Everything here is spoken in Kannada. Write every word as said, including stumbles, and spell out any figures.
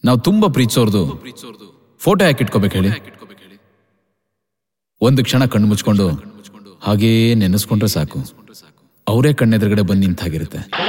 ನಾವು ತುಂಬಾ ಪ್ರೀತಿಸೋರ್ದು ಫೋಟೋ ಯಾಕೆ ಇಟ್ಕೋಬೇಕು ಹೇಳಿ? ಒಂದು ಕ್ಷಣ ಕಣ್ಣು ಮುಚ್ಕೊಂಡು ಹಾಗೇ ನೆನೆಸ್ಕೊಂಡ್ರೆ ಸಾಕು, ಅವರೇ ಕಣ್ಣೆದುರುಗಡೆ ಬಂದು ನಿಂತಾಗಿರುತ್ತೆ.